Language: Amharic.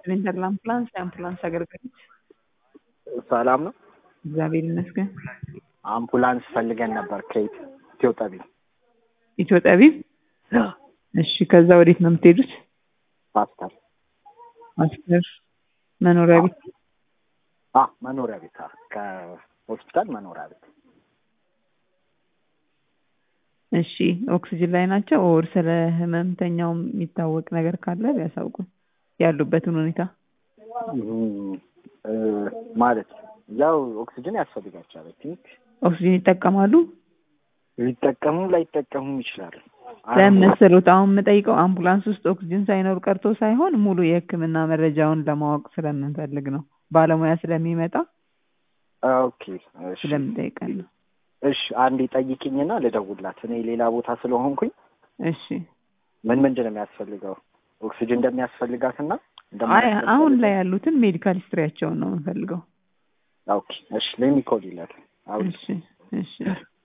ኢንተርናል አምቡላንስ አገልግሎት ሰላም ነው። እግዚአብሔር ይመስገን። አምቡላንስ ፈልገን ነበር ከየት? ኢትዮጵያ ቢብ። እሺ፣ ከዛ ወዴት ነው የምትሄዱት? ፓስተር መኖሪያ ቤት? መኖሪያ ቤት። ከሆስፒታል መኖሪያ ቤት። እሺ፣ ኦክሲጅን ላይ ናቸው? ኦር ስለ ህመምተኛው የሚታወቅ ነገር ካለ ቢያሳውቁን ያሉበትን ሁኔታ። ማለት ያው ኦክሲጅን ያስፈልጋቸዋል። ቲንክ ኦክሲጅን ይጠቀማሉ? ሊጠቀሙ ላይጠቀሙ ይችላል። ለምሳሌት አሁን የምጠይቀው አምቡላንስ ውስጥ ኦክሲጅን ሳይኖር ቀርቶ ሳይሆን ሙሉ የህክምና መረጃውን ለማወቅ ስለምንፈልግ ነው። ባለሙያ ስለሚመጣ ኦኬ፣ እሺ፣ ስለምጠይቀን ነው። እሺ፣ አንዴ ጠይቂኝና ልደውልላት። እኔ ሌላ ቦታ ስለሆንኩኝ። እሺ፣ ምንድን ነው የሚያስፈልገው? ኦክሲጅን እንደሚያስፈልጋትና አሁን ላይ ያሉትን ሜዲካል ሂስትሪያቸውን ነው የምንፈልገው። ኦኬ፣ እሺ፣ ለሚ ኮል ይላል። እሺ፣ እሺ።